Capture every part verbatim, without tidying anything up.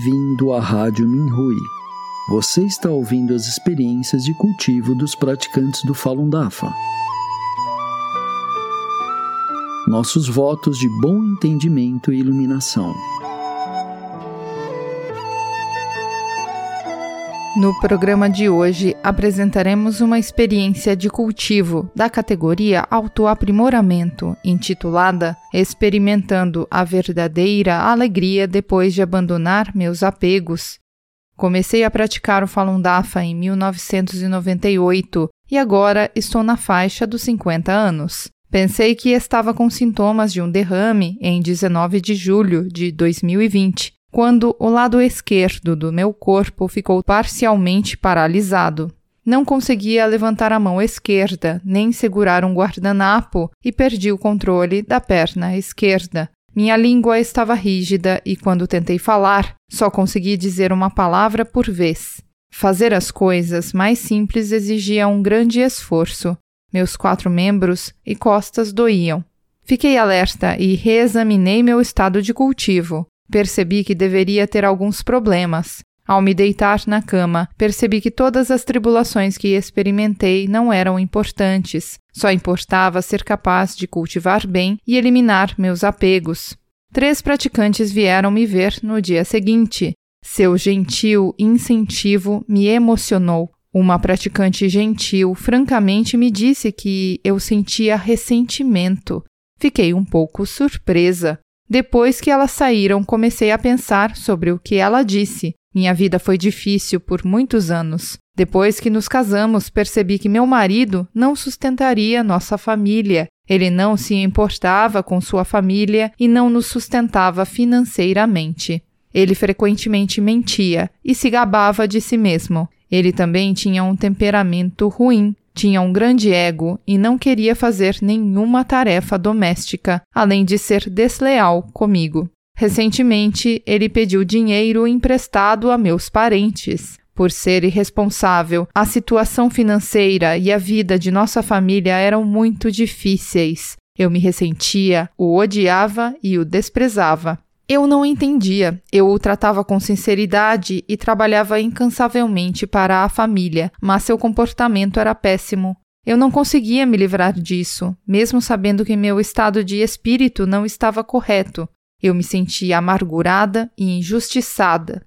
Bem-vindo à Rádio Minhui. Você está ouvindo as experiências de cultivo dos praticantes do Falun Dafa. Nossos votos de bom entendimento e iluminação. No programa de hoje, apresentaremos uma experiência de cultivo da categoria Autoaprimoramento, intitulada Experimentando a Verdadeira Alegria Depois de Abandonar Meus Apegos. Comecei a praticar o Falun Dafa em mil novecentos e noventa e oito e agora estou na faixa dos cinquenta anos. Pensei que estava com sintomas de um derrame em dezenove de julho de dois mil e vinte. Quando o lado esquerdo do meu corpo ficou parcialmente paralisado. Não conseguia levantar a mão esquerda, nem segurar um guardanapo e perdi o controle da perna esquerda. Minha língua estava rígida e quando tentei falar, só consegui dizer uma palavra por vez. Fazer as coisas mais simples exigia um grande esforço. Meus quatro membros e costas doíam. Fiquei alerta e reexaminei meu estado de cultivo. Percebi que deveria ter alguns problemas. Ao me deitar na cama, percebi que todas as tribulações que experimentei não eram importantes. Só importava ser capaz de cultivar bem e eliminar meus apegos. Três praticantes vieram me ver no dia seguinte. Seu gentil incentivo me emocionou. Uma praticante gentil francamente me disse que eu sentia ressentimento. Fiquei um pouco surpresa. Depois que elas saíram, comecei a pensar sobre o que ela disse. Minha vida foi difícil por muitos anos. Depois que nos casamos, percebi que meu marido não sustentaria nossa família. Ele não se importava com sua família e não nos sustentava financeiramente. Ele frequentemente mentia e se gabava de si mesmo. Ele também tinha um temperamento ruim. Tinha um grande ego e não queria fazer nenhuma tarefa doméstica, além de ser desleal comigo. Recentemente, ele pediu dinheiro emprestado a meus parentes. Por ser irresponsável, a situação financeira e a vida de nossa família eram muito difíceis. Eu me ressentia, o odiava e o desprezava. Eu não entendia. Eu o tratava com sinceridade e trabalhava incansavelmente para a família, mas seu comportamento era péssimo. Eu não conseguia me livrar disso, mesmo sabendo que meu estado de espírito não estava correto. Eu me sentia amargurada e injustiçada.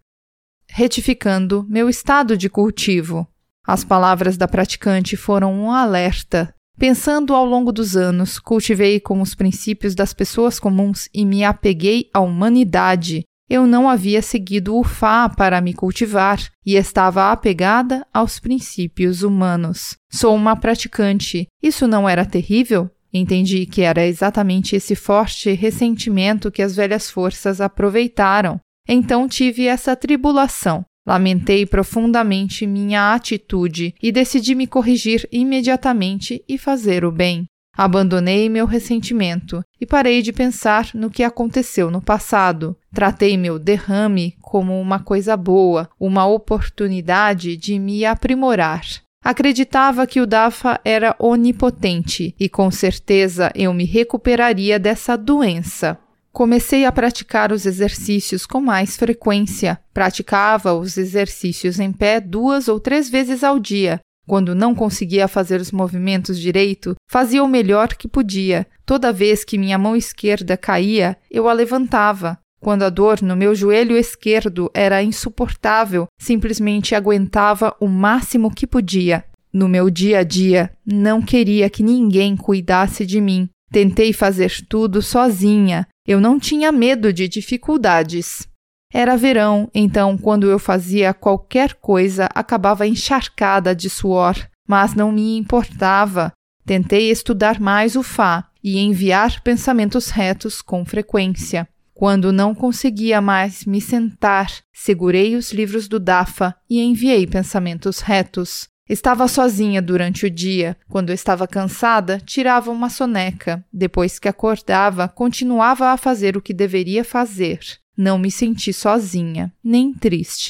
Retificando meu estado de cultivo. As palavras da praticante foram um alerta. Pensando ao longo dos anos, cultivei com os princípios das pessoas comuns e me apeguei à humanidade. Eu não havia seguido o Fá para me cultivar e estava apegada aos princípios humanos. Sou uma praticante. Isso não era terrível? Entendi que era exatamente esse forte ressentimento que as velhas forças aproveitaram. Então tive essa tribulação. Lamentei profundamente minha atitude e decidi me corrigir imediatamente e fazer o bem. Abandonei meu ressentimento e parei de pensar no que aconteceu no passado. Tratei meu derrame como uma coisa boa, uma oportunidade de me aprimorar. Acreditava que o Dafa era onipotente e com certeza eu me recuperaria dessa doença. Comecei a praticar os exercícios com mais frequência. Praticava os exercícios em pé duas ou três vezes ao dia. Quando não conseguia fazer os movimentos direito, fazia o melhor que podia. Toda vez que minha mão esquerda caía, eu a levantava. Quando a dor no meu joelho esquerdo era insuportável, simplesmente aguentava o máximo que podia. No meu dia a dia, não queria que ninguém cuidasse de mim. Tentei fazer tudo sozinha. Eu não tinha medo de dificuldades. Era verão, então quando eu fazia qualquer coisa, acabava encharcada de suor, mas não me importava. Tentei estudar mais o Fá e enviar pensamentos retos com frequência. Quando não conseguia mais me sentar, segurei os livros do Dafa e enviei pensamentos retos. Estava sozinha durante o dia. Quando estava cansada, tirava uma soneca. Depois que acordava, continuava a fazer o que deveria fazer. Não me senti sozinha, nem triste.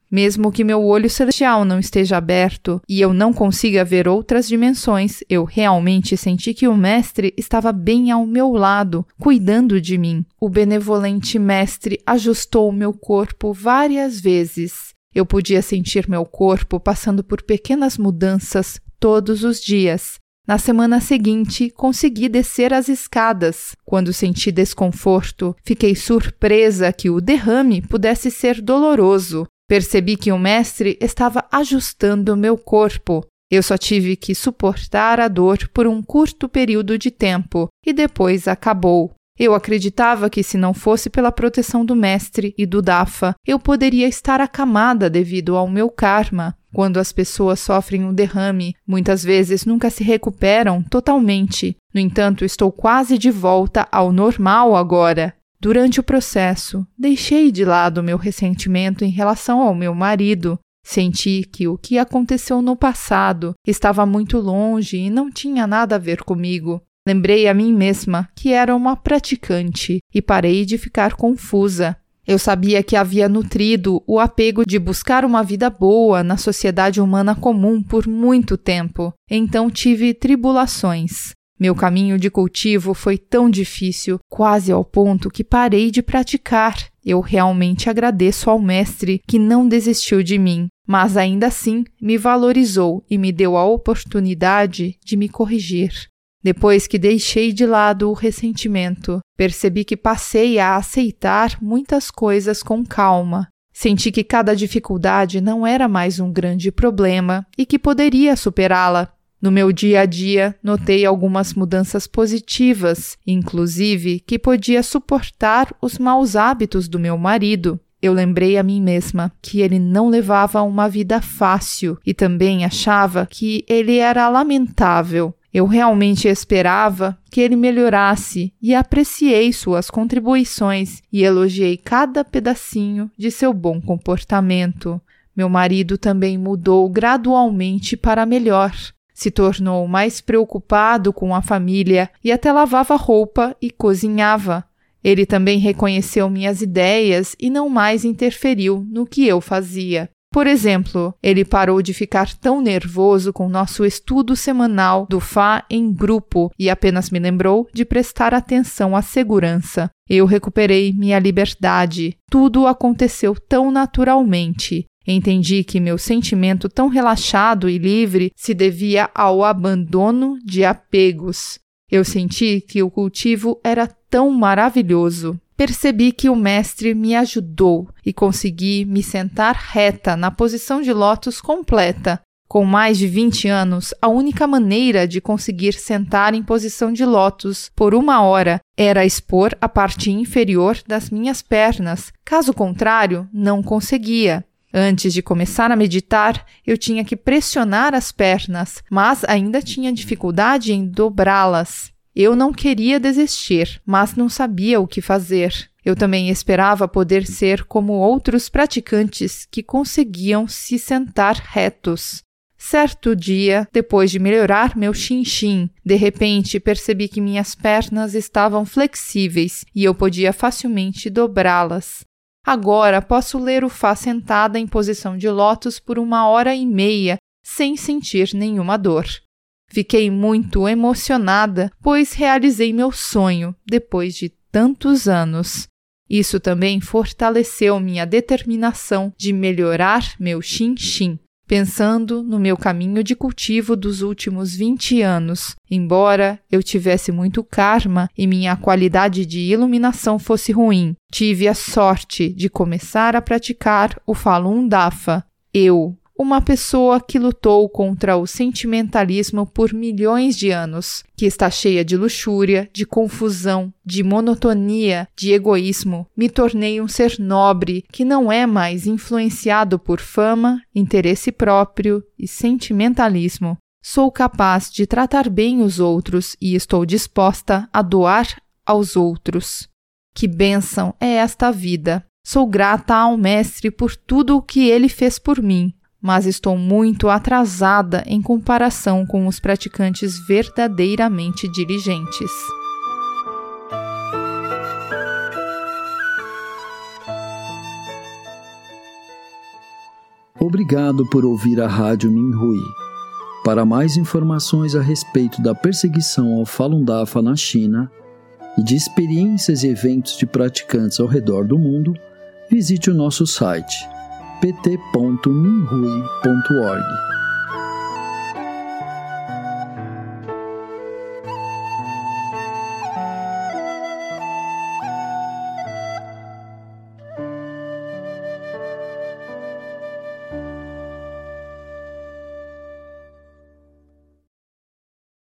Mesmo que meu olho celestial não esteja aberto e eu não consiga ver outras dimensões, eu realmente senti que o Mestre estava bem ao meu lado, cuidando de mim. O benevolente Mestre ajustou meu corpo várias vezes. Eu podia sentir meu corpo passando por pequenas mudanças todos os dias. Na semana seguinte, consegui descer as escadas. Quando senti desconforto, fiquei surpresa que o derrame pudesse ser doloroso. Percebi que o Mestre estava ajustando meu corpo. Eu só tive que suportar a dor por um curto período de tempo e depois acabou. Eu acreditava que se não fosse pela proteção do Mestre e do Dafa, eu poderia estar acamada devido ao meu karma. Quando as pessoas sofrem um derrame, muitas vezes nunca se recuperam totalmente. No entanto, estou quase de volta ao normal agora. Durante o processo, deixei de lado meu ressentimento em relação ao meu marido. Senti que o que aconteceu no passado estava muito longe e não tinha nada a ver comigo. Lembrei a mim mesma que era uma praticante e parei de ficar confusa. Eu sabia que havia nutrido o apego de buscar uma vida boa na sociedade humana comum por muito tempo, então tive tribulações. Meu caminho de cultivo foi tão difícil, quase ao ponto que parei de praticar. Eu realmente agradeço ao Mestre que não desistiu de mim, mas ainda assim me valorizou e me deu a oportunidade de me corrigir. Depois que deixei de lado o ressentimento, percebi que passei a aceitar muitas coisas com calma. Senti que cada dificuldade não era mais um grande problema e que poderia superá-la. No meu dia a dia, notei algumas mudanças positivas, inclusive que podia suportar os maus hábitos do meu marido. Eu lembrei a mim mesma que ele não levava uma vida fácil e também achava que ele era lamentável. Eu realmente esperava que ele melhorasse e apreciei suas contribuições e elogiei cada pedacinho de seu bom comportamento. Meu marido também mudou gradualmente para melhor. Se tornou mais preocupado com a família e até lavava roupa e cozinhava. Ele também reconheceu minhas ideias e não mais interferiu no que eu fazia. Por exemplo, ele parou de ficar tão nervoso com nosso estudo semanal do Fá em grupo e apenas me lembrou de prestar atenção à segurança. Eu recuperei minha liberdade. Tudo aconteceu tão naturalmente. Entendi que meu sentimento tão relaxado e livre se devia ao abandono de apegos. Eu senti que o cultivo era tão maravilhoso. Percebi que o Mestre me ajudou e consegui me sentar reta na posição de lótus completa. Com mais de vinte anos, a única maneira de conseguir sentar em posição de lótus por uma hora era expor a parte inferior das minhas pernas. Caso contrário, não conseguia. Antes de começar a meditar, eu tinha que pressionar as pernas, mas ainda tinha dificuldade em dobrá-las. Eu não queria desistir, mas não sabia o que fazer. Eu também esperava poder ser como outros praticantes que conseguiam se sentar retos. Certo dia, depois de melhorar meu chin-chin, de repente percebi que minhas pernas estavam flexíveis e eu podia facilmente dobrá-las. Agora posso ler o Fá sentada em posição de lótus por uma hora e meia, sem sentir nenhuma dor. Fiquei muito emocionada, pois realizei meu sonho depois de tantos anos. Isso também fortaleceu minha determinação de melhorar meu chin-chin, pensando no meu caminho de cultivo dos últimos vinte anos. Embora eu tivesse muito karma e minha qualidade de iluminação fosse ruim, tive a sorte de começar a praticar o Falun Dafa. Eu, uma pessoa que lutou contra o sentimentalismo por milhões de anos, que está cheia de luxúria, de confusão, de monotonia, de egoísmo, me tornei um ser nobre que não é mais influenciado por fama, interesse próprio e sentimentalismo. Sou capaz de tratar bem os outros e estou disposta a doar aos outros. Que bênção é esta vida! Sou grata ao Mestre por tudo o que ele fez por mim, mas estou muito atrasada em comparação com os praticantes verdadeiramente diligentes. Obrigado por ouvir a Rádio Minhui. Para mais informações a respeito da perseguição ao Falun Dafa na China e de experiências e eventos de praticantes ao redor do mundo, visite o nosso site p t ponto minhui ponto org.